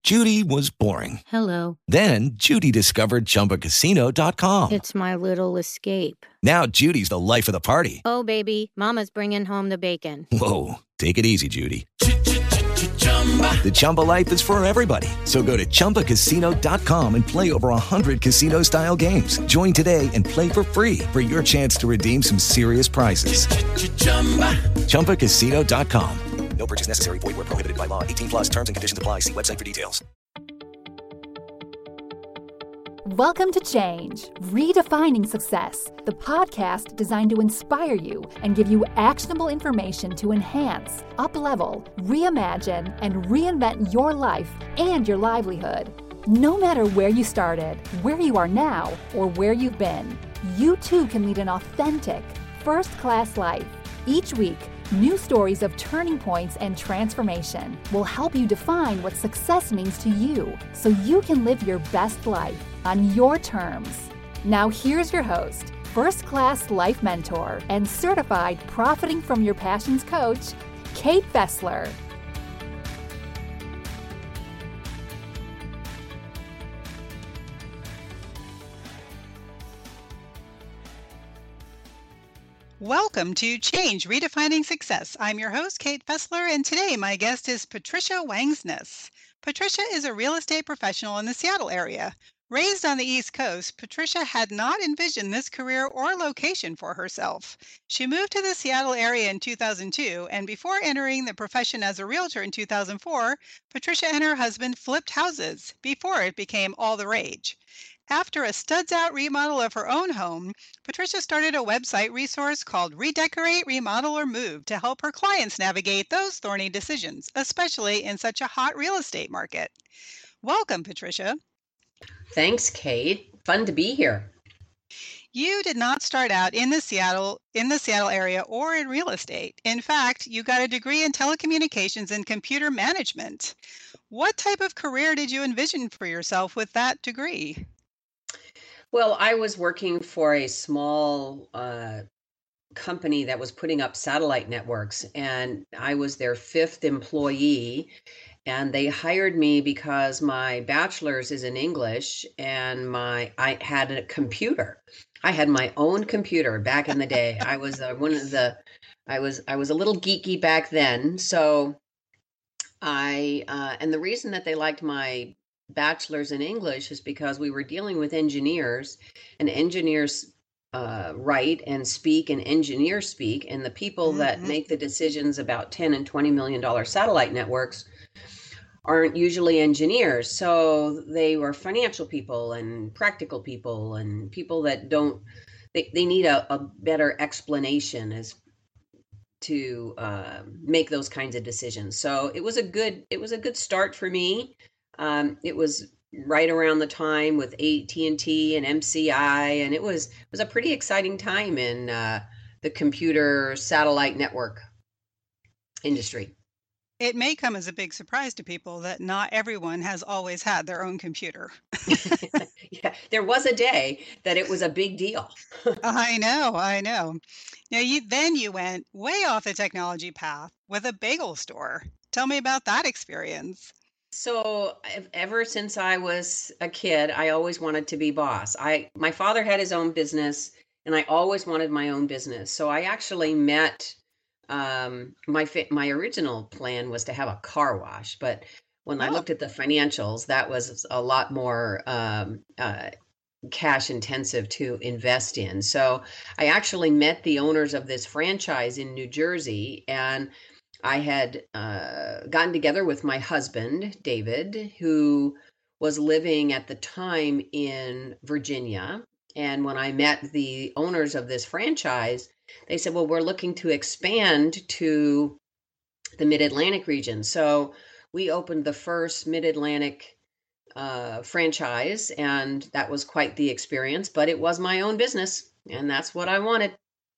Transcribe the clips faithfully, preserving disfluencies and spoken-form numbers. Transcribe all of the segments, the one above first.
Judy was boring. Hello. Then Judy discovered Chumba Casino dot com. It's my little escape. Now Judy's the life of the party. Oh, baby, mama's bringing home the bacon. Whoa, take it easy, Judy. The Chumba life is for everybody. So go to Chumba Casino dot com and play over one hundred casino-style games. Join today and play for free for your chance to redeem some serious prizes. Chumba Casino dot com. No purchase necessary. Void where prohibited by law. eighteen plus terms and conditions apply. See website for details. Welcome to Change, Redefining Success, the podcast designed to inspire you and give you actionable information to enhance, up-level, reimagine, and reinvent your life and your livelihood. No matter where you started, where you are now, or where you've been, you too can lead an authentic, first-class life. Each week, new stories of turning points and transformation will help you define what success means to you so you can live your best life on your terms. Now here's your host, first-class life mentor and certified Profiting from Your Passions coach, Kate Fessler. Welcome to Change, Redefining Success. I'm your host, Kate Fessler, and today my guest is Patricia Wangsness. Patricia is a real estate professional in the Seattle area. Raised on the East Coast, Patricia had not envisioned this career or location for herself. She moved to the Seattle area in two thousand two, and before entering the profession as a realtor in two thousand four, Patricia and her husband flipped houses before it became all the rage. After a studs-out remodel of her own home, Patricia started a website resource called Redecorate, Remodel, or Move to help her clients navigate those thorny decisions, especially in such a hot real estate market. Welcome, Patricia. Thanks, Kate. Fun to be here. You did not start out in the Seattle in the Seattle area or in real estate. In fact, you got a degree in telecommunications and computer management. What type of career did you envision for yourself with that degree? Well, I was working for a small uh, company that was putting up satellite networks, and I was their fifth employee. And they hired me because my bachelor's is in English, and my I had a computer. I had my own computer back in the day. I was uh, one of the, I was I was a little geeky back then. So I uh, and the reason that they liked my bachelor's in English is because we were dealing with engineers, and engineers uh, write and speak, and engineers speak, and the people mm-hmm. that make the decisions about ten and twenty million dollar satellite networks aren't usually engineers. So they were financial people and practical people and people that don't, they, they need a, a better explanation as to uh, make those kinds of decisions. So it was a good, it was a good start for me. Um, it was right around the time with A T and T and M C I, and it was, it was a pretty exciting time in uh, the computer satellite network industry. It may come as a big surprise to people that not everyone has always had their own computer. Yeah, there was a day that it was a big deal. I know, I know. Now, you then you went way off the technology path with a bagel store. Tell me about that experience. So ever since I was a kid, I always wanted to be boss. I my father had his own business, and I always wanted my own business. So I actually met. Um, my my original plan was to have a car wash, but when oh. I looked at the financials, that was a lot more um, uh, cash intensive to invest in. So I actually met the owners of this franchise in New Jersey, and I had uh, gotten together with my husband, David, who was living at the time in Virginia. And when I met the owners of this franchise, they said, well, we're looking to expand to the Mid-Atlantic region. So we opened the first Mid-Atlantic uh, franchise, and that was quite the experience, but it was my own business, and that's what I wanted.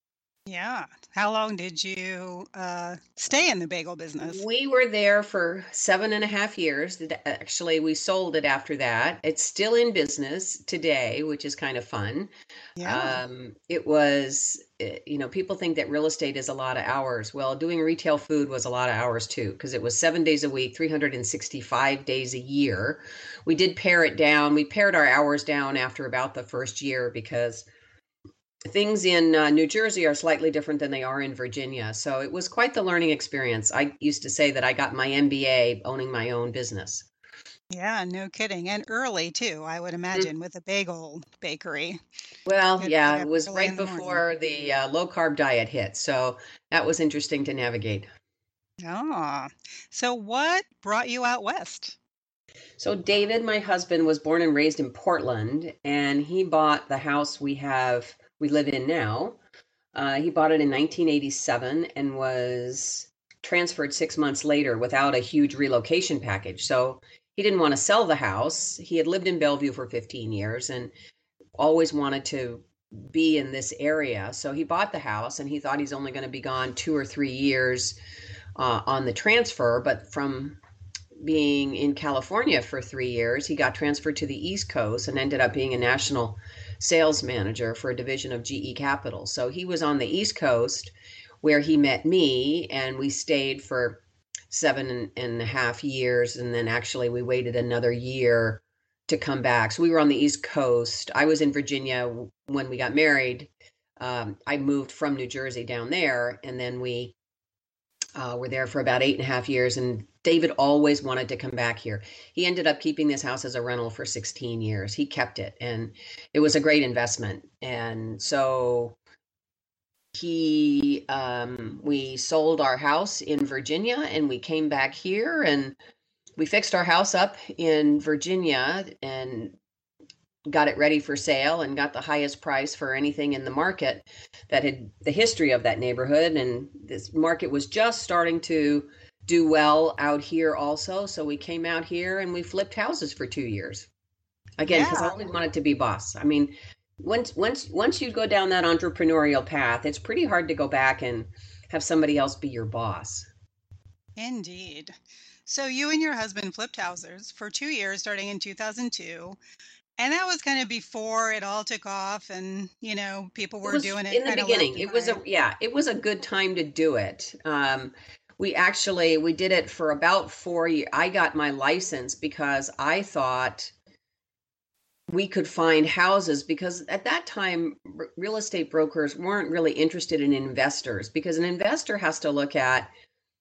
Yeah. How long did you uh, stay in the bagel business? We were there for seven and a half years. Th- Actually, we sold it after that. It's still in business today, which is kind of fun. Yeah. Um, it was, eh, you know, people think that real estate is a lot of hours. Well, doing retail food was a lot of hours too, because it was seven days a week, three hundred sixty-five days a year. We did pare it down. We pared our hours down after about the first year because things in uh, New Jersey are slightly different than they are in Virginia. So it was quite the learning experience. I used to say that I got my M B A owning my own business. Yeah, no kidding. And early too, I would Mm. imagine, with a bagel bakery. Well, You had to yeah, get it up was early right in the morning. before the uh, low carb diet hit. So that was interesting to navigate. Ah. So what brought you out west? So David, my husband, was born and raised in Portland, and he bought the house we have we live in now. Uh, he bought it in nineteen eighty-seven and was transferred six months later without a huge relocation package. So he didn't want to sell the house. He had lived in Bellevue for fifteen years and always wanted to be in this area. So he bought the house and he thought he's only going to be gone two or three years uh, on the transfer. But from being in California for three years, he got transferred to the East Coast and ended up being a national sales manager for a division of G E Capital. So he was on the East Coast where he met me, and we stayed for seven and a half years. And then actually, we waited another year to come back. So we were on the East Coast. I was in Virginia when we got married. Um, I moved from New Jersey down there, and then we uh, were there for about eight and a half years. And David always wanted to come back here. He ended up keeping this house as a rental for sixteen years. He kept it, and it was a great investment. And so he, um, we sold our house in Virginia, and we came back here, and we fixed our house up in Virginia and got it ready for sale and got the highest price for anything in the market that had the history of that neighborhood. And this market was just starting to do well out here also. So we came out here and we flipped houses for two years. Again, because I Yeah, always wanted to be boss. I mean, once once once you go down that entrepreneurial path, it's pretty hard to go back and have somebody else be your boss. indeed. So you and your husband flipped houses for two years starting in two thousand two. And that was kind of before it all took off and, you know, people It were was doing it in the kind of left beginning. and It was right. a yeah, it was a good time to do it. Um, we actually we did it for about four years. I got my license because I thought we could find houses because at that time r- real estate brokers weren't really interested in investors because an investor has to look at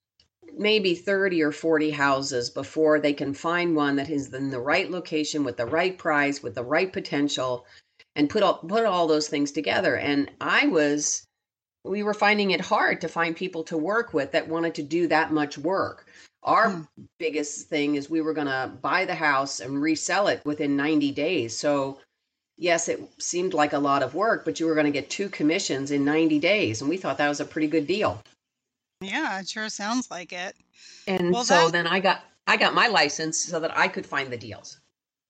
maybe thirty or forty houses before they can find one that is in the right location with the right price with the right potential and put all put all those things together. And I was we were finding it hard to find people to work with that wanted to do that much work. Our Mm. biggest thing is we were going to buy the house and resell it within ninety days. So yes, it seemed like a lot of work, but you were going to get two commissions in ninety days, and we thought that was a pretty good deal. Yeah, it sure sounds like it. And Well, so that then I got I got my license so that I could find the deals.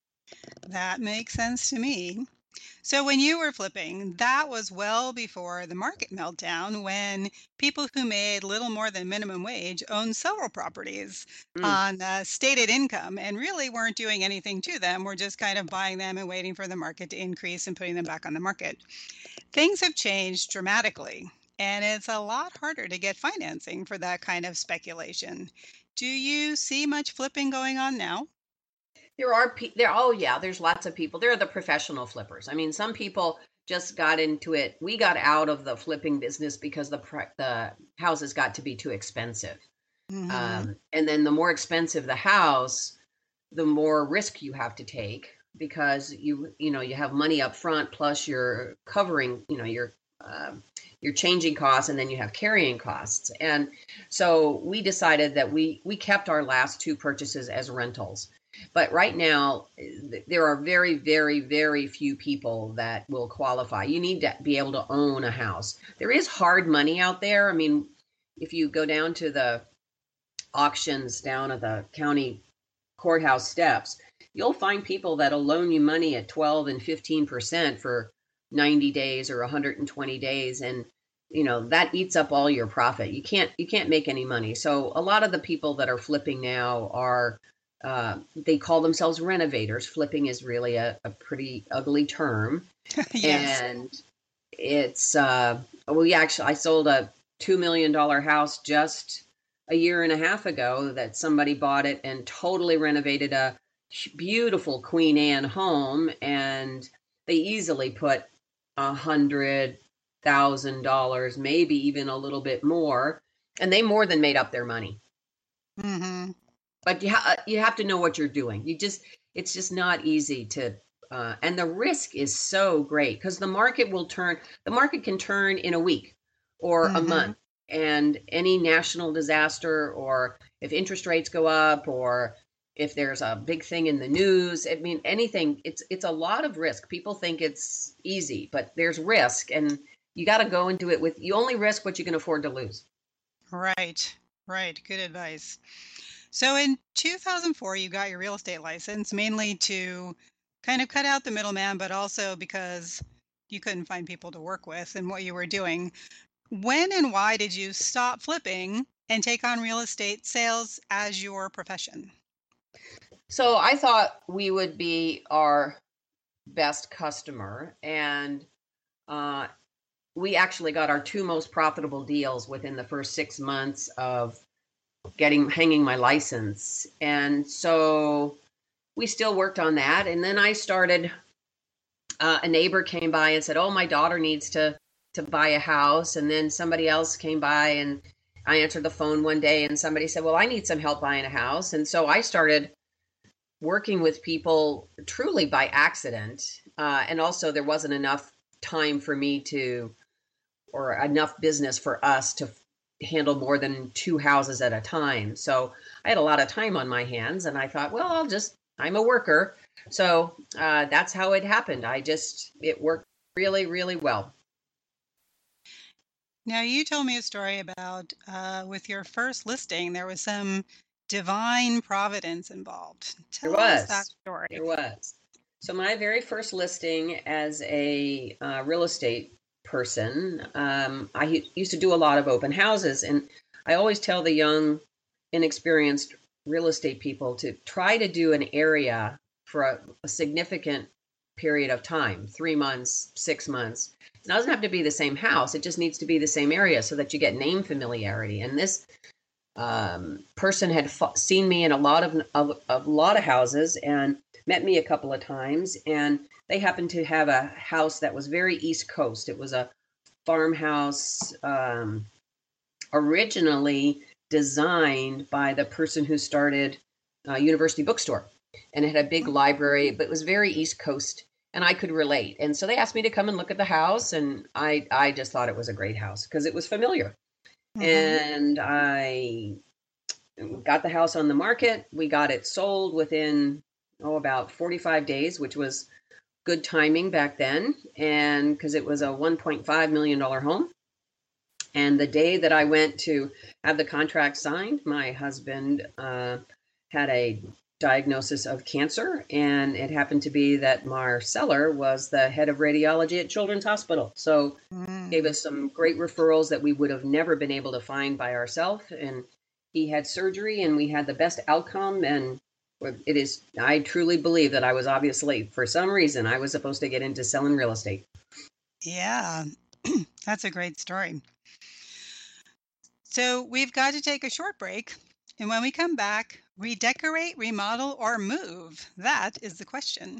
that makes sense to me. So when you were flipping, that was well before the market meltdown when people who made little more than minimum wage owned several properties Mm. on uh, stated income and really weren't doing anything to them. We're just kind of buying them and waiting for the market to increase and putting them back on the market. Things have changed dramatically, and it's a lot harder to get financing for that kind of speculation. Do you see much flipping going on now? There are pe- there oh yeah, there's lots of people. There are the professional flippers. I mean, some people just got into it. We got out of the flipping business because the pri- the houses got to be too expensive. Hmm. Um, and then the more expensive the house, the more risk you have to take because you you know you have money up front plus you're covering you know your um, your changing costs and then you have carrying costs. And so we decided that we we kept our last two purchases as rentals. But right now there are very very very few people that will qualify. You need to be able to own a house. There is hard money out there. I mean, if you go down to the auctions down at the county courthouse steps, you'll find people that'll loan you money at twelve and fifteen percent for ninety days or one hundred twenty days. And you know, that eats up all your profit. You can't, you can't make any money. So a lot of the people that are flipping now are, uh, they call themselves renovators. Flipping is really a, a pretty ugly term. Yes. And it's, uh, we actually, I sold a two million dollars house just a year and a half ago that somebody bought it and totally renovated a beautiful Queen Anne home. And they easily put a hundred thousand dollars, maybe even a little bit more, and they more than made up their money. Mm-hmm. But you ha- you have to know what you're doing. You just it's just not easy to, uh, and the risk is so great because the market will turn. The market can turn in a week or Mm-hmm. a month, and any national disaster, or if interest rates go up, or if there's a big thing in the news, I mean, anything. It's it's a lot of risk. People think it's easy, but there's risk, and you got to go into it with, you only risk what you can afford to lose. Right, right. Good advice. So in two thousand four, you got your real estate license, mainly to kind of cut out the middleman, but also because you couldn't find people to work with and what you were doing. When and why did you stop flipping and take on real estate sales as your profession? So I thought we would be our best customer, and uh, we actually got our two most profitable deals within the first six months of getting hanging my license. And so we still worked on that. And then I started, uh, a neighbor came by and said, oh, my daughter needs to, to buy a house. And then somebody else came by, and I answered the phone one day and somebody said, well, I need some help buying a house. And so I started working with people truly by accident. Uh, and also there wasn't enough time for me to, or enough business for us to handle more than two houses at a time. So I had a lot of time on my hands, and I thought, well, I'll just, I'm a worker. So uh, that's how it happened. I just, it worked really, really well. Now, you told me a story about uh, with your first listing, there was some divine providence involved. Tell There us was. that story. There was. So my very first listing as a uh, real estate person, um, I u- used to do a lot of open houses, and I always tell the young, inexperienced real estate people to try to do an area for a, a significant period of time, three months, six months. It doesn't have to be the same house. It just needs to be the same area so that you get name familiarity. And this um, person had f- seen me in a lot of, of a lot of houses and met me a couple of times, and they happened to have a house that was very East Coast. It was a farmhouse, um, originally designed by the person who started uh, University Bookstore, and it had a big library, but it was very East Coast, and I could relate. And so they asked me to come and look at the house, and I, I just thought it was a great house because it was familiar. Mhm. And I got the house on the market. We got it sold within, oh, about forty-five days, which was good timing back then. And because it was a one point five million dollars home. And the day that I went to have the contract signed, my husband uh, had a diagnosis of cancer. And it happened to be that my seller was the head of radiology at Children's Hospital. So Mm. gave us some great referrals that we would have never been able to find by ourselves. And he had surgery, and we had the best outcome. And it is, I truly believe that I was obviously, for some reason, I was supposed to get into selling real estate. Yeah, that's a great story. So we've got to take a short break. And when we come back, redecorate, remodel, or move? That is the question.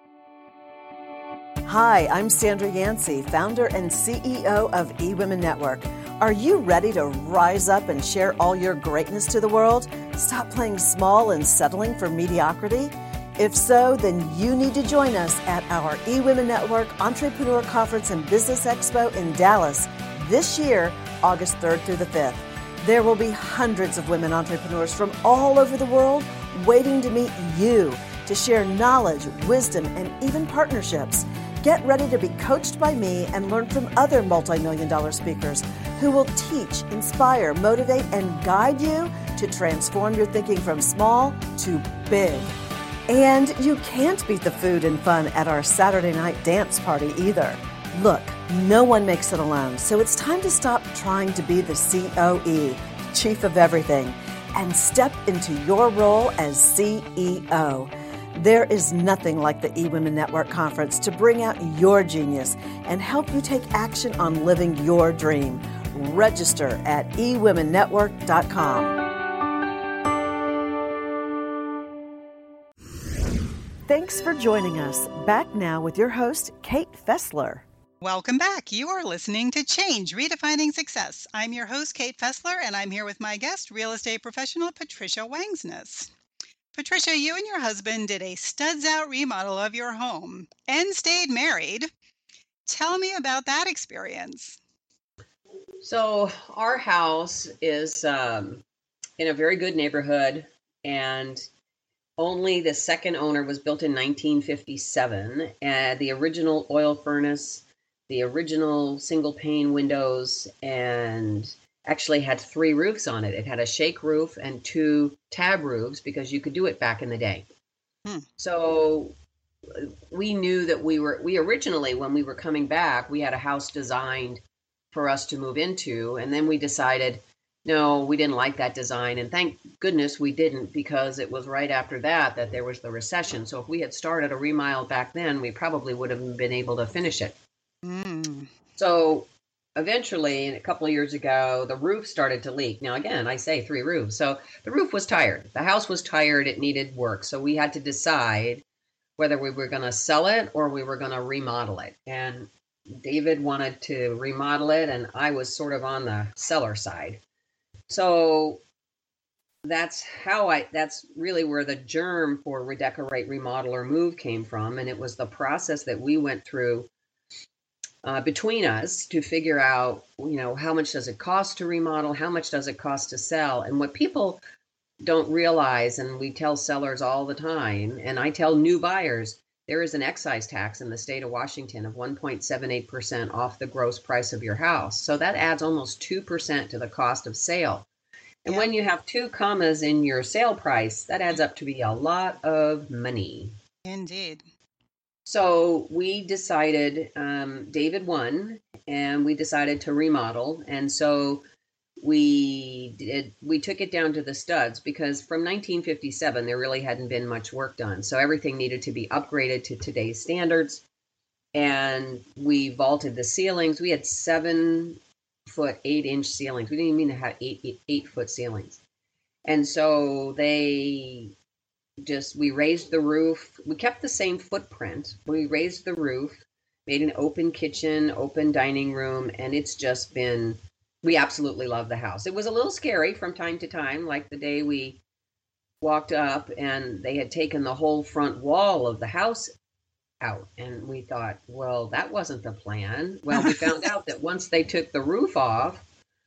Hi, I'm Sandra Yancey, founder and C E O of eWomen Network. Are you ready to rise up and share all your greatness to the world? Stop playing small and settling for mediocrity? If so, then you need to join us at our eWomen Network Entrepreneur Conference and Business Expo in Dallas this year, August third through the fifth. There will be hundreds of women entrepreneurs from all over the world waiting to meet you, to share knowledge, wisdom, and even partnerships. Get ready to be coached by me and learn from other multi-million dollar speakers who will teach, inspire, motivate, and guide you to transform your thinking from small to big. And you can't beat the food and fun at our Saturday night dance party either. Look, no one makes it alone, so it's time to stop trying to be the C O E, Chief of Everything, and step into your role as C E O. There is nothing like the eWomen Network Conference to bring out your genius and help you take action on living your dream. Register at e women network dot com. Thanks for joining us. Back now with your host, Kate Fessler. Welcome back. You are listening to Change, Redefining Success. I'm your host, Kate Fessler, and I'm here with my guest, real estate professional Patricia Wangsness. Patricia, you and your husband did a studs out remodel of your home and stayed married. Tell me about that experience. So our house is um, in a very good neighborhood, and only the second owner was built in nineteen fifty-seven. And the original oil furnace, the original single pane windows, and actually had three roofs on it. It had a shake roof and two tab roofs because you could do it back in the day. Hmm. So we knew that we were, we originally, when we were coming back, we had a house designed for us to move into. And then we decided, no, we didn't like that design. And thank goodness we didn't, because it was right after that that there was the recession. So if we had started a remodel back then, we probably would have been able to finish it. Mm. So eventually, a couple of years ago, the roof started to leak. Now, again, I say three roofs. So the roof was tired. The house was tired. It needed work. So we had to decide whether we were going to sell it or we were going to remodel it. And David wanted to remodel it, and I was sort of on the seller side. So that's how I, that's really where the germ for Redecorate, Remodel, or Move came from. And it was the process that we went through Uh, between us to figure out, you know, how much does it cost to remodel? How much does it cost to sell? And what people don't realize, and we tell sellers all the time, and I tell new buyers, there is an excise tax in the state of Washington of one point seven eight percent off the gross price of your house. So that adds almost two percent to the cost of sale. And yeah. When you have two commas in your sale price, that adds up to be a lot of money. Indeed. So we decided, um, David won, and we decided to remodel. And so we did, we took it down to the studs, because from nineteen fifty-seven, there really hadn't been much work done. So everything needed to be upgraded to today's standards. And we vaulted the ceilings. We had seven foot, eight inch ceilings. We didn't even mean to have eight, eight, eight foot ceilings. And so they just, we raised the roof. We kept the same footprint. We raised the roof, made an open kitchen, open dining room, and it's just been, we absolutely love the house. It was a little scary from time to time, like the day we walked up and they had taken the whole front wall of the house out. And we thought, well, that wasn't the plan. Well, we found out that once they took the roof off,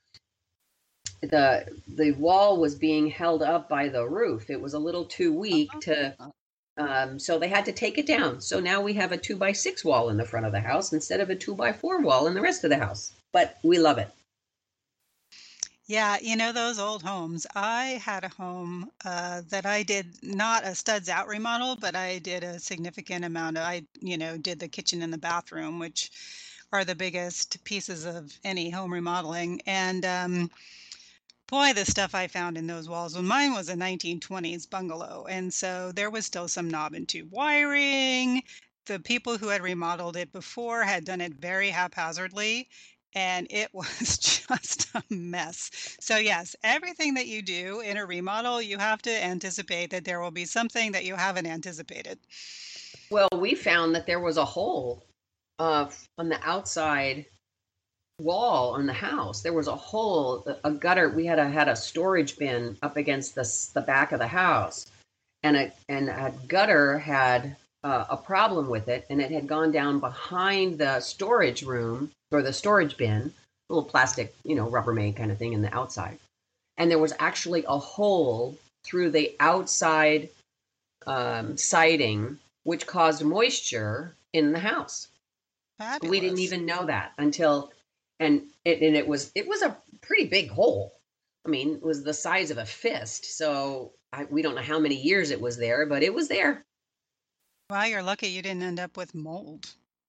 the the wall was being held up by the roof. It was a little too weak to, um, so they had to take it down. So now we have a two by six wall in the front of the house instead of a two by four wall in the rest of the house. But we love it. Yeah, you know, those old homes. I had a home uh, that I did not a studs out remodel, but I did a significant amount of, I, you know, did the kitchen and the bathroom, which are the biggest pieces of any home remodeling. And um, boy, the stuff I found in those walls. Well, mine was a nineteen twenties bungalow. And so there was still some knob and tube wiring. The people who had remodeled it before had done it very haphazardly, and it was just a mess. So yes, everything that you do in a remodel, you have to anticipate that there will be something that you haven't anticipated. Well, we found that there was a hole uh, on the outside wall on the house. There was a hole, a gutter. We had a had a storage bin up against the the back of the house, and a and a gutter had uh, a problem with it, and it had gone down behind the storage room or the storage bin, a little plastic, you know, Rubbermaid kind of thing in the outside, and there was actually a hole through the outside um, siding, which caused moisture in the house. Fabulous. We didn't even know that until. And it, and it was it was a pretty big hole. I mean, it was the size of a fist. So I, we don't know how many years it was there, but it was there. Well, you're lucky you didn't end up with mold.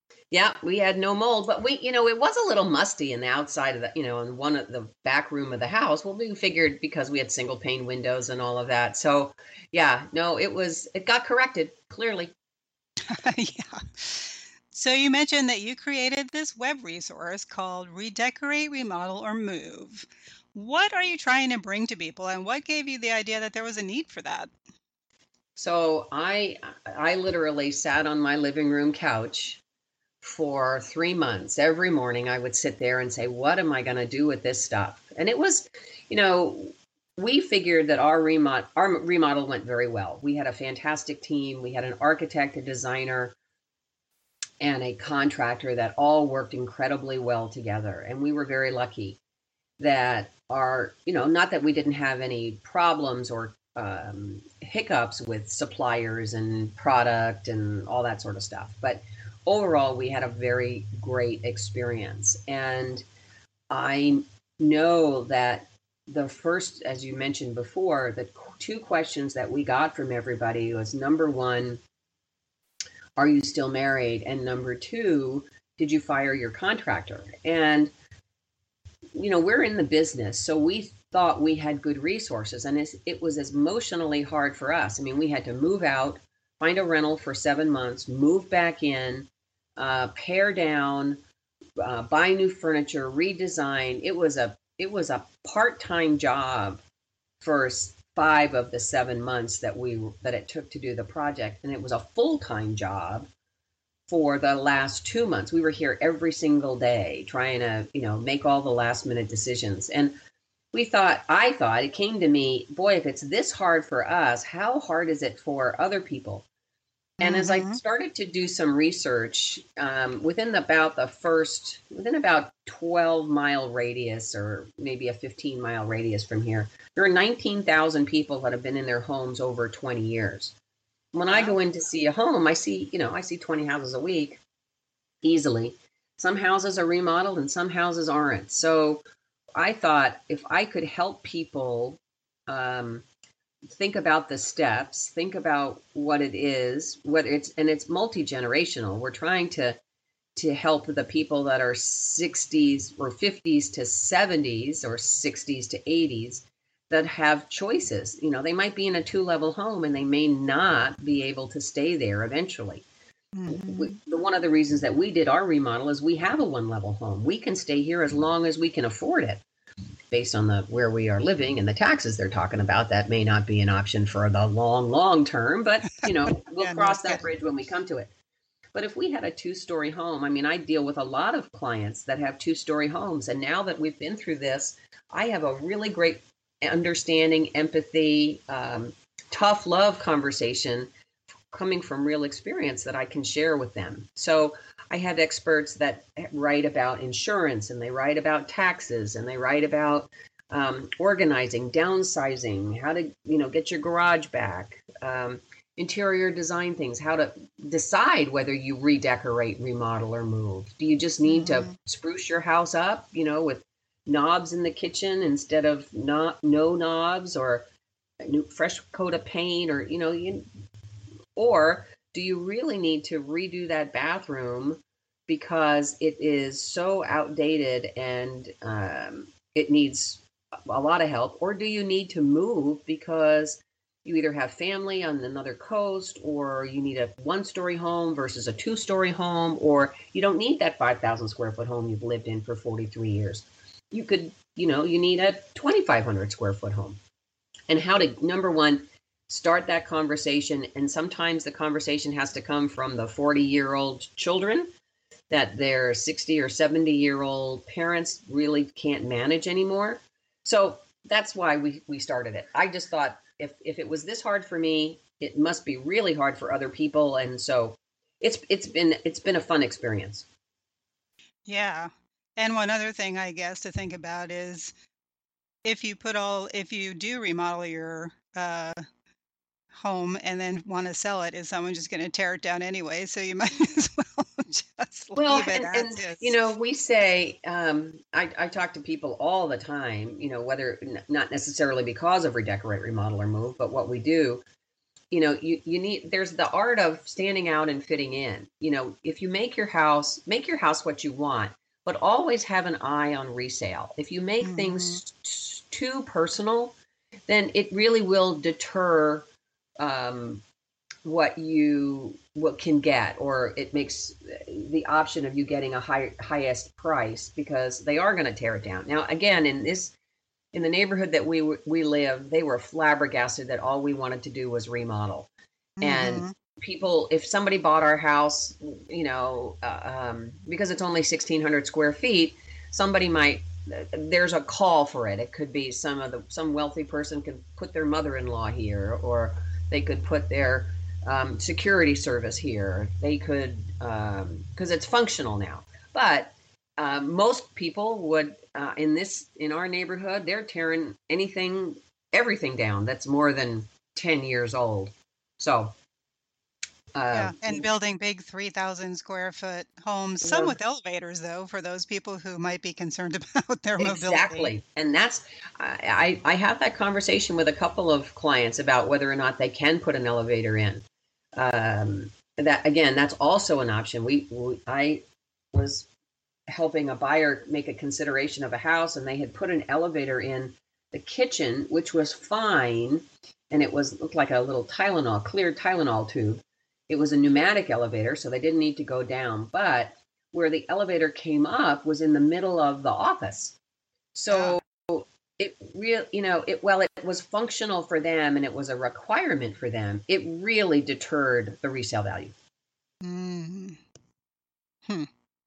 Yeah, we had no mold, but we, you know, it was a little musty in the outside of the, you know, in one of the back room of the house. Well, we figured because we had single pane windows and all of that. So, yeah, no, it was, it got corrected clearly. Yeah. So you mentioned that you created this web resource called Redecorate, Remodel, or Move. What are you trying to bring to people, and what gave you the idea that there was a need for that? So I, I literally sat on my living room couch for three months. Every morning I would sit there and say, what am I going to do with this stuff? And it was, you know, we figured that our remodel, our remodel went very well. We had a fantastic team. We had an architect, a designer, and a contractor that all worked incredibly well together. And we were very lucky that our, you know, not that we didn't have any problems or um, hiccups with suppliers and product and all that sort of stuff. But overall, we had a very great experience. And I know that the first, as you mentioned before, the two questions that we got from everybody was, number one, are you still married? And number two, did you fire your contractor? And, you know, we're in the business, so we thought we had good resources, and it's, it was emotionally hard for us. I mean, we had to move out, find a rental for seven months, move back in, uh, pare down, uh, buy new furniture, redesign. It was a it was a part-time job for five of the seven months that we that it took to do the project, and it was a full-time job for the last two months. We were here every single day trying to, you know, make all the last-minute decisions. And we thought, I thought, it came to me, boy, if it's this hard for us, how hard is it for other people? And mm-hmm. as I started to do some research, um, within about the first, within about twelve mile radius, or maybe a fifteen mile radius from here, there are nineteen thousand people that have been in their homes over twenty years. When wow. I go in to see a home, I see, you know, I see twenty houses a week easily. Some houses are remodeled and some houses aren't. So I thought if I could help people um, think about the steps, think about what it is, what it's, and it's multi-generational. We're trying to to help the people that are sixties or fifties to seventies or sixties to eighties that have choices. You know, they might be in a two-level home and they may not be able to stay there eventually. Mm-hmm. We, the, one of the reasons that we did our remodel is we have a one-level home. We can stay here as long as we can afford it. Based on the where we are living and the taxes they're talking about, that may not be an option for the long, long term, but, you know, we'll yeah, cross no, that bridge when we come to it. But if we had a two-story home, I mean, I deal with a lot of clients that have two-story homes. And now that we've been through this, I have a really great understanding, empathy, um, tough love conversation coming from real experience that I can share with them. So I have experts that write about insurance, and they write about taxes, and they write about um, organizing, downsizing, how to, you know, get your garage back, um, interior design things, how to decide whether you redecorate, remodel, or move. Do you just need mm-hmm. to spruce your house up, you know, with knobs in the kitchen instead of not no knobs, or a new fresh coat of paint, or, you know, you, or do you really need to redo that bathroom because it is so outdated and um, it needs a lot of help? Or do you need to move because you either have family on another coast, or you need a one-story home versus a two-story home, or you don't need that five thousand square foot home you've lived in for forty-three years. You could, you know, you need a twenty-five hundred square foot home. And how to, number one, start that conversation. And sometimes the conversation has to come from the forty-year-old children that their sixty or seventy-year-old parents really can't manage anymore. So that's why we, we started it. I just thought if, if it was this hard for me, it must be really hard for other people. And so it's it's been it's been a fun experience. Yeah. And one other thing, I guess, to think about is if you put all if you do remodel your uh home and then want to sell it, is someone just going to tear it down anyway? So you might as well just well, leave it and, as and is. You know, we say, um, I, I talk to people all the time, you know, whether n- not necessarily because of redecorate, remodel, or move, but what we do, you know, you, you need, there's the art of standing out and fitting in. You know, if you make your house, make your house what you want, but always have an eye on resale. If you make Mhm. things t- too personal, then it really will deter um, what you what can get, or it makes the option of you getting a high highest price, because they are going to tear it down. Now, again, in this in the neighborhood that we we live, they were flabbergasted that all we wanted to do was remodel. And Mhm. people, if somebody bought our house, you know, uh, um, because it's only sixteen hundred square feet, somebody might, there's a call for it. It could be some of the, some wealthy person could put their mother-in-law here, or they could put their um, security service here. They could, um, because it's functional now. But um, most people would, uh, in this, in our neighborhood, they're tearing anything, everything down that's more than ten years old. So, uh, Yeah, and building big three thousand square foot homes, some well, with elevators, though, for those people who might be concerned about their mobility. exactly. And that's, I, I I have that conversation with a couple of clients about whether or not they can put an elevator in. Um, that again, that's also an option. We, we I was helping a buyer make a consideration of a house, and they had put an elevator in the kitchen, which was fine, and it was looked like a little Tylenol, clear Tylenol tube. It was a pneumatic elevator, so they didn't need to go down. But where the elevator came up was in the middle of the office. Ah, So it real, you know, it well, it was functional for them and it was a requirement for them. It really deterred the resale value. mhm. Hmm.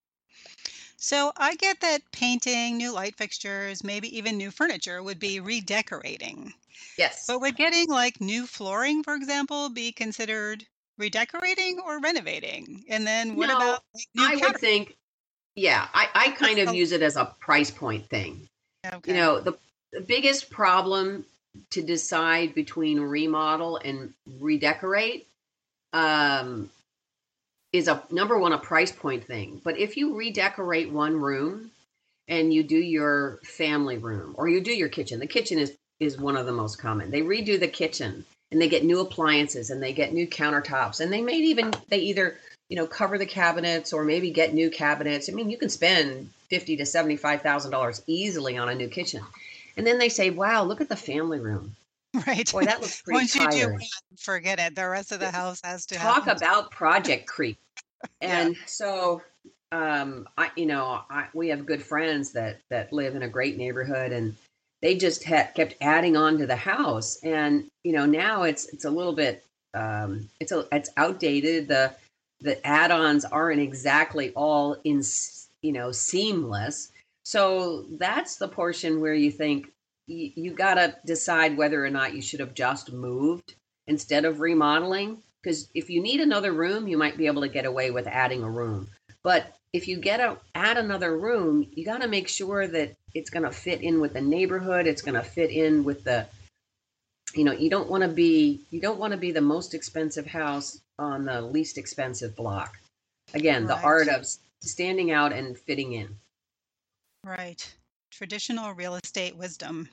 So I get that painting, new light fixtures, maybe even new furniture would be redecorating. Yes. But would getting like new flooring, for example, be considered redecorating or renovating? And then what No, about like new I would counter? think, yeah, I, I kind What's of the use it as a price point thing. You okay? know, the, the biggest problem to decide between remodel and redecorate um, is a number one, a price point thing. But if you redecorate one room and you do your family room or you do your kitchen, the kitchen is is one of the most common. They redo the kitchen and they get new appliances and they get new countertops, and they may even they either, you know, cover the cabinets or maybe get new cabinets. I mean, you can spend fifty to seventy five thousand dollars easily on a new kitchen, and then they say, "Wow, look at the family room. Right. Boy, that looks pretty Once you do tired." one, forget it. The rest of the house has to Talk happen. about project creep. Yeah. And so, um, I, you know, I, we have good friends that that live in a great neighborhood, and they just had kept adding on to the house, and you know, now it's it's a little bit, um, it's a it's outdated. The the add-ons aren't exactly all in, s- you know, seamless. So that's the portion where you think you, you got to decide whether or not you should have just moved instead of remodeling. Because if you need another room, you might be able to get away with adding a room. But if you get a add another room, you got to make sure that it's going to fit in with the neighborhood. It's going to fit in with the, you know, you don't want to be you don't want to be the most expensive house on the least expensive block. Again, the Right. art of standing out and fitting in. Right. Traditional real estate wisdom.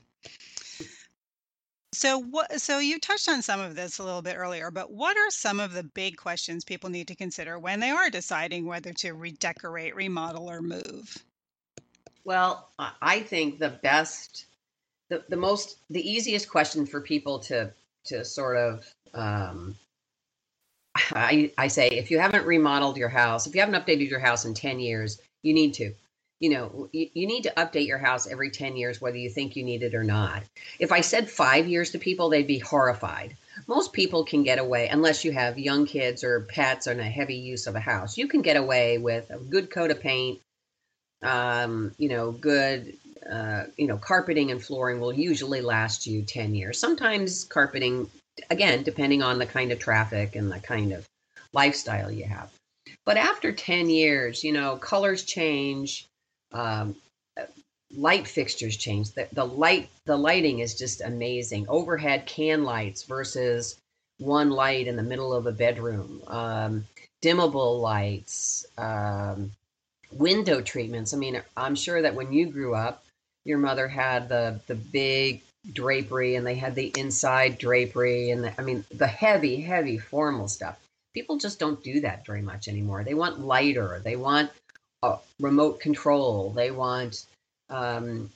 So what so you touched on some of this a little bit earlier, but what are some of the big questions people need to consider when they are deciding whether to redecorate, remodel, or move? Well, I I think the best, the, the most, the easiest question for people to to sort of um, I, I say, if you haven't remodeled your house, if you haven't updated your house in ten years, you need to. You know, you, you need to update your house every ten years, whether you think you need it or not. If I said five years to people, they'd be horrified. Most people can get away, unless you have young kids or pets and a heavy use of a house, you can get away with a good coat of paint, um, you know, good, uh, you know, carpeting and flooring will usually last you ten years. Sometimes carpeting, again, depending on the kind of traffic and the kind of lifestyle you have. But after ten years, you know, colors change, um, uh, light fixtures change. The, the light, the lighting is just amazing. Overhead can lights versus one light in the middle of a bedroom. Um, dimmable lights, um, window treatments. I mean, I'm sure that when you grew up, your mother had the the big drapery, and they had the inside drapery, and the, I mean, the heavy, heavy formal stuff. People just don't do that very much anymore. They want lighter. They want uh, remote control. They want um,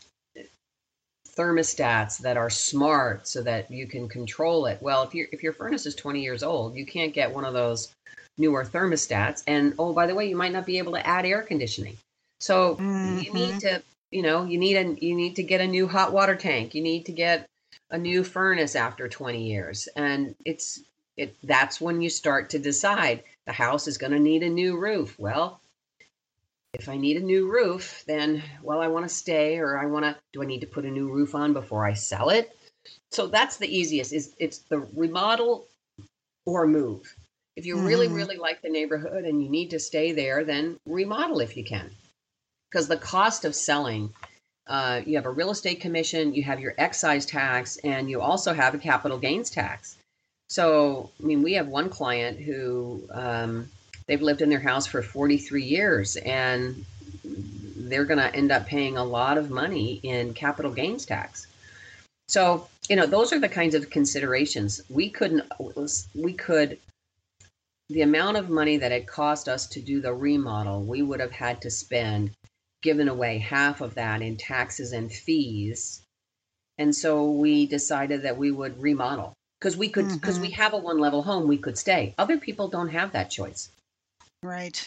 thermostats that are smart so that you can control it. Well, if your if your furnace is twenty years old, you can't get one of those newer thermostats. And oh, by the way, you might not be able to add air conditioning. So mm-hmm. you need to, you know, you need a you need to get a new hot water tank. You need to get a new furnace after twenty years, and it's it. That's when you start to decide the house is going to need a new roof. Well, if I need a new roof, then, well, I want to stay, or I want to, do I need to put a new roof on before I sell it? So that's the easiest, is it's the remodel or move. If you mm-hmm. really, really like the neighborhood and you need to stay there, then remodel if you can. Because the cost of selling, uh, you have a real estate commission, you have your excise tax, and you also have a capital gains tax. So, I mean, we have one client who, um, they've lived in their house for forty-three years, and they're going to end up paying a lot of money in capital gains tax. So, you know, those are the kinds of considerations. We couldn't, we could, the amount of money that it cost us to do the remodel, we would have had to spend, given away half of that in taxes and fees. And so we decided that we would remodel because we could, because mm-hmm. we have a one level home, we could stay. Other people don't have that choice. Right.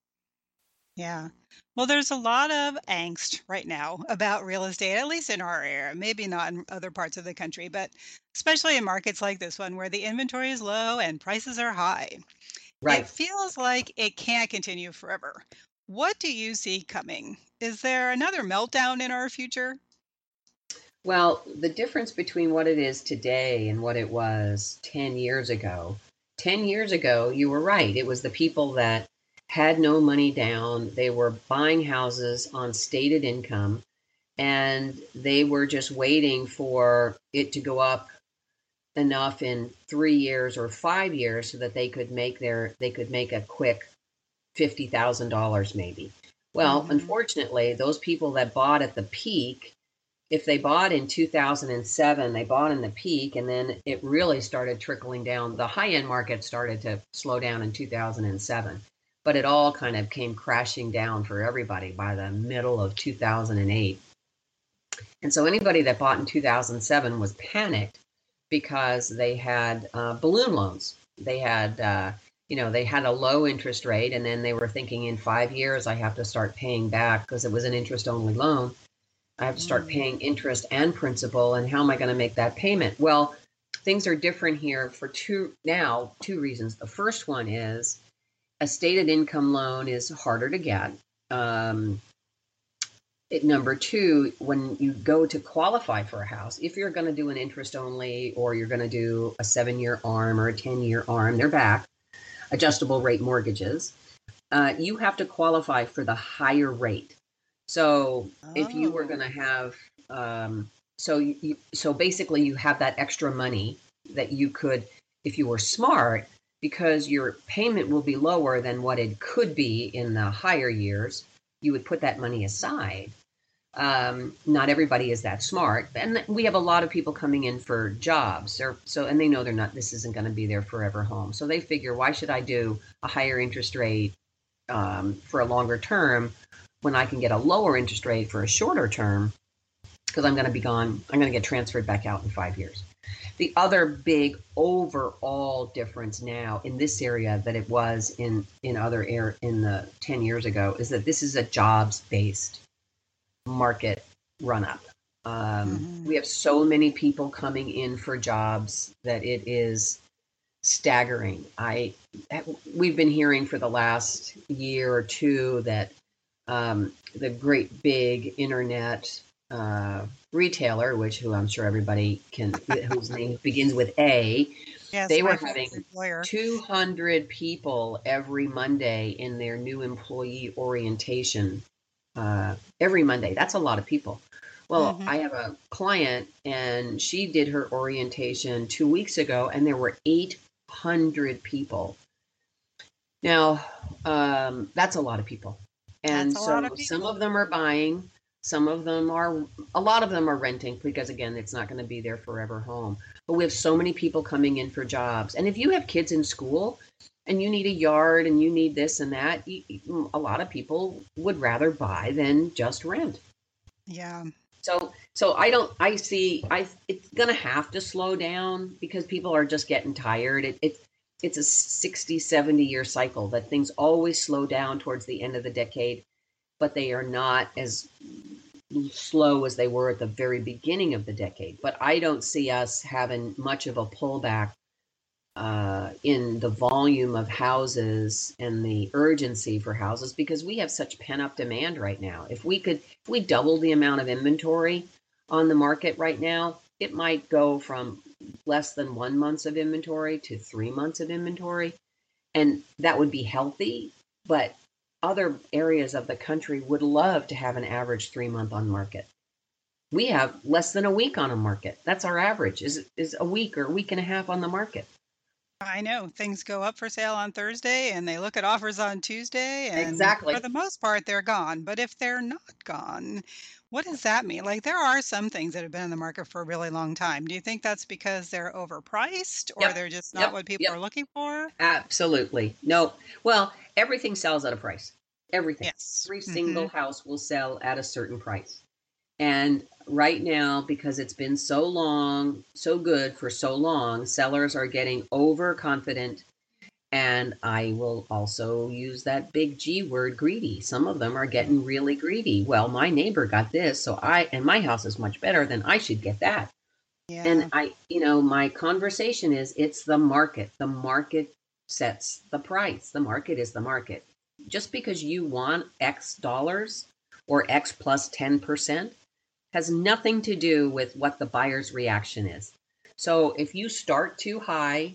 Yeah. Well, there's a lot of angst right now about real estate, at least in our area, maybe not in other parts of the country, but especially in markets like this one where the inventory is low and prices are high. Right. It feels like it can't continue forever. What do you see coming? Is there another meltdown in our future? Well, the difference between what it is today and what it was ten years ago, ten years ago, you were right. It was the people that had no money down. They were buying houses on stated income, and they were just waiting for it to go up enough in three years or five years so that they could make their, they could make a quick fifty thousand dollars maybe. Well, mm-hmm. unfortunately, those people that bought at the peak, if they bought in two thousand seven, they bought in the peak, and then it really started trickling down. The high-end market started to slow down in two thousand seven, but it all kind of came crashing down for everybody by the middle of two thousand eight. And so anybody that bought in two thousand seven was panicked because they had uh, balloon loans. They had, uh, you know, they had a low interest rate, and then they were thinking in five years, I have to start paying back because it was an interest-only loan. I have to start paying interest and principal, and how am I going to make that payment? Well, things are different here for two now, two reasons. The first one is a stated income loan is harder to get. Um, it, number two, when you go to qualify for a house, if you're going to do an interest only, or you're going to do a seven-year ARM or a ten-year ARM, they're back, adjustable rate mortgages, uh, you have to qualify for the higher rate. So oh. if you were going to have, um, so you, so basically you have that extra money that you could, if you were smart, because your payment will be lower than what it could be in the higher years, you would put that money aside. Um, not everybody is that smart. And we have a lot of people coming in for jobs. Or, so, and they know they're not, this isn't going to be their forever home. So they figure, why should I do a higher interest rate um, for a longer term when I can get a lower interest rate for a shorter term, because I'm going to be gone, I'm going to get transferred back out in five years. The other big overall difference now in this area that it was in, in other air in the ten years ago is that this is a jobs-based market run-up. Um, mm-hmm. We have so many people coming in for jobs that it is staggering. I we've been hearing for the last year or two that um, the great big internet uh, retailer, which who I'm sure everybody can, whose name begins with A, yes, they were having two hundred people every Monday in their new employee orientation. Uh, every Monday. That's a lot of people. Well, mm-hmm. I have a client, and she did her orientation two weeks ago, and there were eight hundred people. Now, um, that's a lot of people. And so of people. Some of them are buying, Some of them are, a lot of them are renting because, again, it's not going to be their forever home. But we have so many people coming in for jobs. And if you have kids in school and you need a yard and you need this and that, you, a lot of people would rather buy than just rent. Yeah. So, so I don't, I see, I, it's going to have to slow down because people are just getting tired. It, it, it's a sixty, seventy year cycle that things always slow down towards the end of the decade, but they are not as slow as they were at the very beginning of the decade. But I don't see us having much of a pullback uh, in the volume of houses and the urgency for houses because we have such pent up demand right now. If we could, if we double the amount of inventory on the market right now, it might go from less than one month of inventory to three months of inventory. And that would be healthy, but other areas of the country would love to have an average three month on market. We have less than a week on a market. That's our average, is is a week or a week and a half on the market. I know things go up for sale on Thursday and they look at offers on Tuesday, and Exactly. for the most part they're gone. But if they're not gone, what does that mean? Like there are some things that have been in the market for a really long time. Do you think that's because they're overpriced or Yep. they're just not Yep. what people Yep. are looking for? Absolutely. No. Well, everything sells at a price. Everything. Yes. Every hmm single house will sell at a certain price. And right now, because it's been so long, so good for so long, sellers are getting overconfident. And I will also use that big G word, greedy. Some of them are getting really greedy. Well, my neighbor got this, so I, and my house is much better, then I should get that. Yeah. And I, you know, my conversation is it's the market. The market sets the price. The market is the market. Just because you want X dollars or X plus ten percent has nothing to do with what the buyer's reaction is. So if you start too high,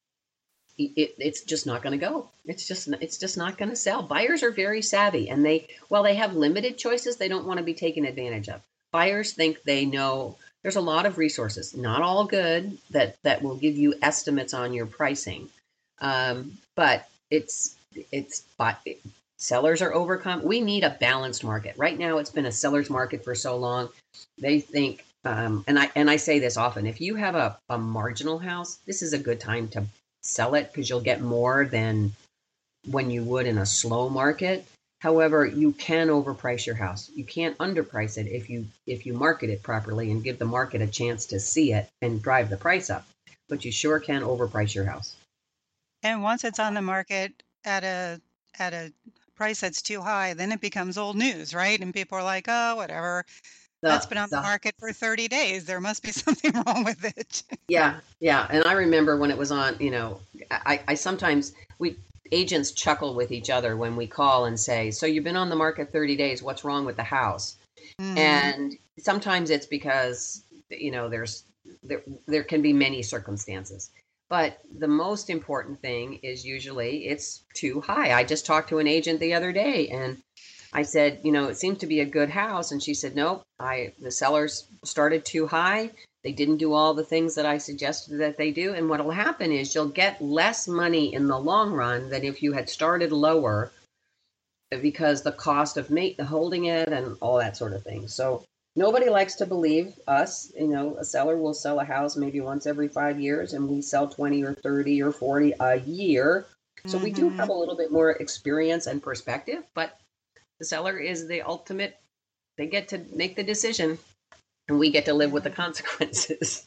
it, it's just not going to go. It's just it's just not going to sell. Buyers are very savvy, and they, while they have limited choices, they don't want to be taken advantage of. Buyers think they know there's a lot of resources, not all good, that that will give you estimates on your pricing, um, but it's it's but sellers are overcome. We need a balanced market. Right now, it's been a seller's market for so long. They think, um, and I and I say this often, if you have a, a marginal house, this is a good time to sell it because you'll get more than when you would in a slow market. However, you can overprice your house. You can't underprice it if you if you market it properly and give the market a chance to see it and drive the price up. But you sure can overprice your house. And once it's on the market at a at a price that's too high, then it becomes old news, right? And people are like, "Oh, whatever. That's The, been on the the market for thirty days. There must be something wrong with it." Yeah, yeah. And I remember when it was on, you know, I, I sometimes, we agents chuckle with each other when we call and say, so you've been on the market thirty days, what's wrong with the house? Mhm. And sometimes it's because, you know, there's, there, there can be many circumstances. But the most important thing is usually it's too high. I just talked to an agent the other day and I said, you know, it seems to be a good house. And she said, nope, I, the sellers started too high. They didn't do all the things that I suggested that they do. And what will happen is you'll get less money in the long run than if you had started lower because the cost of mate, holding it and all that sort of thing. So nobody likes to believe us. You know, a seller will sell a house maybe once every five years and we sell twenty or thirty or forty a year. So we do have a little bit more experience and perspective, but the seller is the ultimate, they get to make the decision and we get to live with the consequences.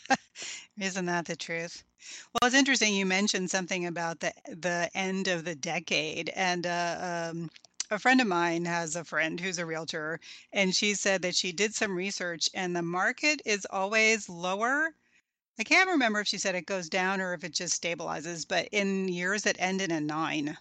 Isn't that the truth? Well, it's interesting you mentioned something about the the end of the decade, and uh, um, a friend of mine has a friend who's a realtor, and she said that she did some research, and the market is always lower. I can't remember if she said it goes down or if it just stabilizes, but in years that end in a nine.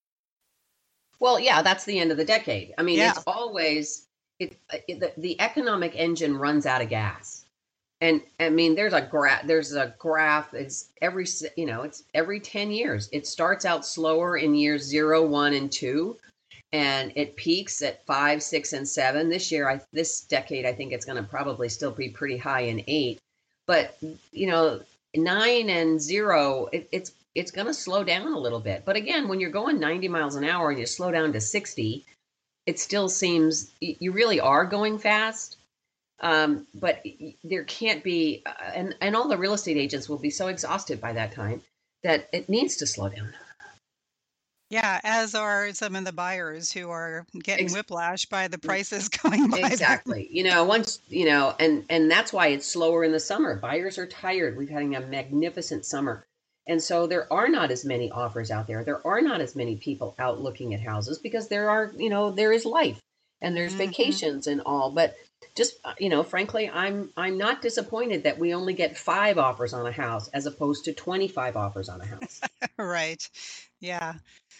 Well, yeah, that's the end of the decade. I mean, Yeah. it's always, it, it the, the economic engine runs out of gas. And I mean, there's a graph, there's a graph, it's every, s- you know, it's every ten years. It starts out slower in years zero, one, and two, and it peaks at five, six, and seven. This year, I, this decade, I think it's going to probably still be pretty high in eight. But, you know, nine and zero, it, it's, it's going to slow down a little bit. But again, when you're going ninety miles an hour and you slow down to sixty, it still seems you really are going fast. Um, but there can't be, uh, and, and all the real estate agents will be so exhausted by that time that it needs to slow down. Yeah, as are some of the buyers who are getting Ex- whiplash by the prices going by them. Exactly. You know, once, you know, and, and that's why it's slower in the summer. Buyers are tired. We've had a magnificent summer. And so there are not as many offers out there. There are not as many people out looking at houses because there are, you know, there is life and there's Mhm. vacations and all. But just, you know, frankly, I'm I'm not disappointed that we only get five offers on a house as opposed to twenty-five offers on a house. Right. Yeah.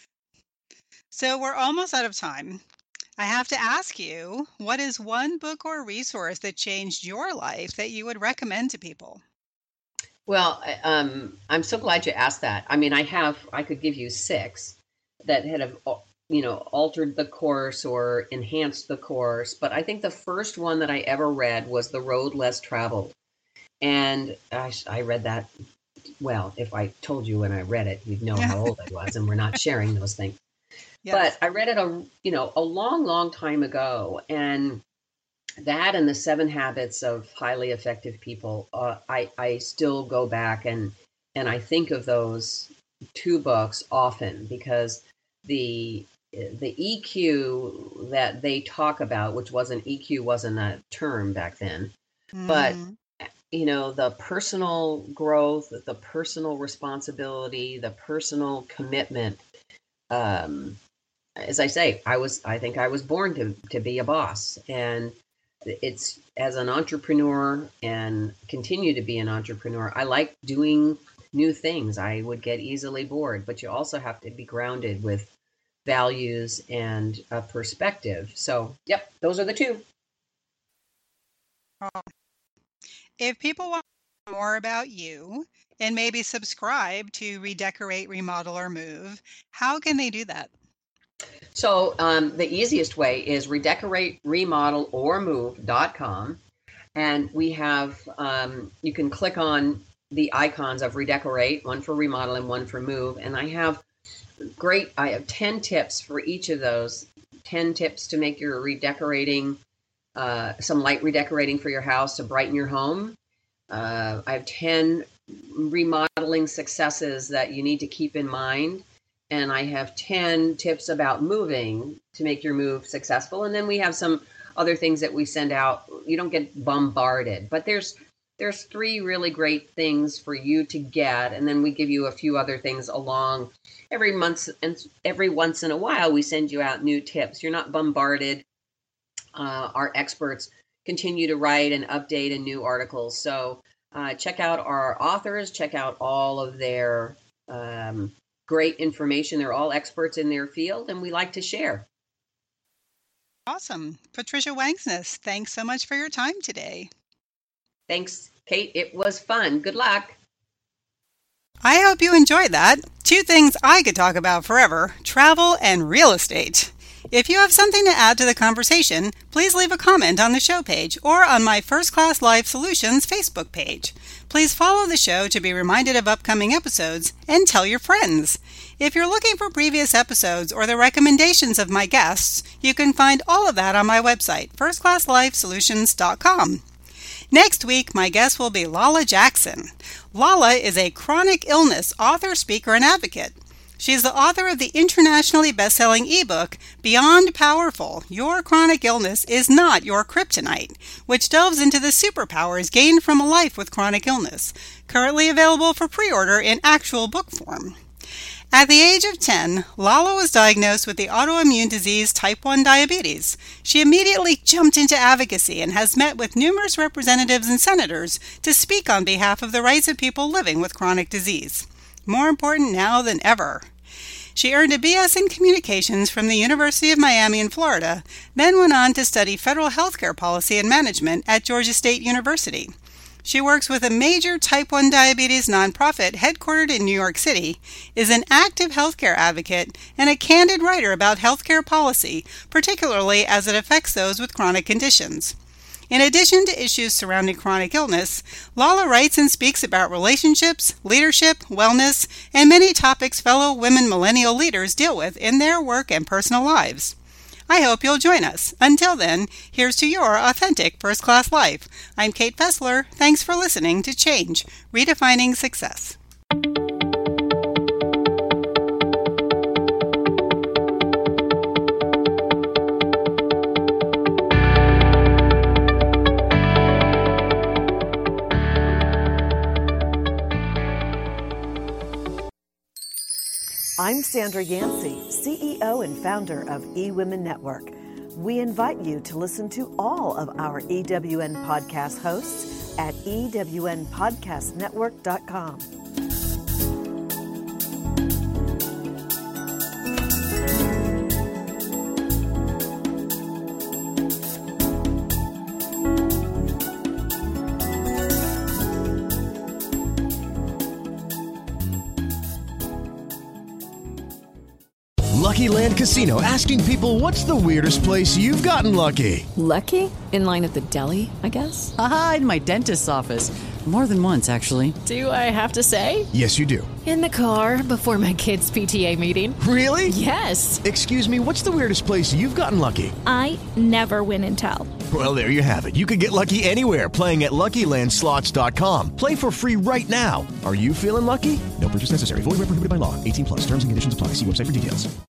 So we're almost out of time. I have to ask you, what is one book or resource that changed your life that you would recommend to people? Well, I- um, I'm so glad you asked that. I mean, I have, I could give you six that had, have, uh, you know, altered the course or enhanced the course. But I think the first one that I ever read was The Road Less Traveled. And I, I read that, well, if I told you when I read it, you'd know how old I was, and we're not sharing those things. Yes. But I read it a, you know, a long, long time ago. And that and the Seven Habits of Highly Effective People, uh, I, I still go back and and I think of those two books often because the the E Q that they talk about, which wasn't E Q wasn't a term back then, but Mhm. you know, the personal growth, the personal responsibility, the personal commitment. Um, as I say, I was I think I was born to to be a boss, and it's as an entrepreneur and continue to be an entrepreneur. I like doing new things. I would get easily bored, but you also have to be grounded with values and a perspective. So, yep, those are the two. Oh. If people want to know more about you and maybe subscribe to Redecorate, Remodel, or Move, how can they do that? So um, the easiest way is redecorate, remodel, or move dot com. And we have, um, you can click on the icons of redecorate, one for remodel and one for move. And I have great, I have ten tips for each of those, ten tips to make your redecorating, uh, some light redecorating for your house to brighten your home. Uh, I have ten remodeling successes that you need to keep in mind. And I have ten tips about moving to make your move successful. And then we have some other things that we send out. You don't get bombarded, but there's there's three really great things for you to get. And then we give you a few other things along every month. And every once in a while, we send you out new tips. You're not bombarded. Uh, our experts continue to write and update in new articles. So uh, check out our authors, check out all of their um, great information. They're all experts in their field, and we like to share. Awesome. Patricia Wangsness, thanks so much for your time today. Thanks, Kate. It was fun. Good luck. I hope you enjoyed that. Two things I could talk about forever, travel and real estate. If you have something to add to the conversation, please leave a comment on the show page or on my First Class Life Solutions Facebook page. Please follow the show to be reminded of upcoming episodes and tell your friends. If you're looking for previous episodes or the recommendations of my guests, you can find all of that on my website, first class life solutions dot com. Next week, my guest will be Lala Jackson. Lala is a chronic illness author, speaker, and advocate. She is the author of the internationally best-selling ebook, Beyond Powerful, Your Chronic Illness is Not Your Kryptonite, which delves into the superpowers gained from a life with chronic illness, currently available for pre-order in actual book form. At the age of ten, Lala was diagnosed with the autoimmune disease type one diabetes. She immediately jumped into advocacy and has met with numerous representatives and senators to speak on behalf of the rights of people living with chronic disease. More important now than ever. She earned a B S in Communications from the University of Miami in Florida, then went on to study federal healthcare policy and management at Georgia State University. She works with a major type one diabetes nonprofit headquartered in New York City, is an active healthcare advocate, and a candid writer about healthcare policy, particularly as it affects those with chronic conditions. In addition to issues surrounding chronic illness, Lala writes and speaks about relationships, leadership, wellness, and many topics fellow women millennial leaders deal with in their work and personal lives. I hope you'll join us. Until then, here's to your authentic first-class life. I'm Kate Fessler. Thanks for listening to Change, Redefining Success. I'm Sandra Yancey, C E O and founder of eWomen Network. We invite you to listen to all of our E W N podcast hosts at e w n podcast network dot com. Lucky Land Casino, asking people, what's the weirdest place you've gotten lucky? Lucky? In line at the deli, I guess? Aha, in my dentist's office. More than once, actually. Do I have to say? Yes, you do. In the car before my kids' P T A meeting. Really? Yes. Excuse me, what's the weirdest place you've gotten lucky? I never win and tell. Well, there you have it. You can get lucky anywhere, playing at Lucky Land Slots dot com. Play for free right now. Are you feeling lucky? No purchase necessary. Void where prohibited by law. eighteen plus. Terms and conditions apply. See website for details.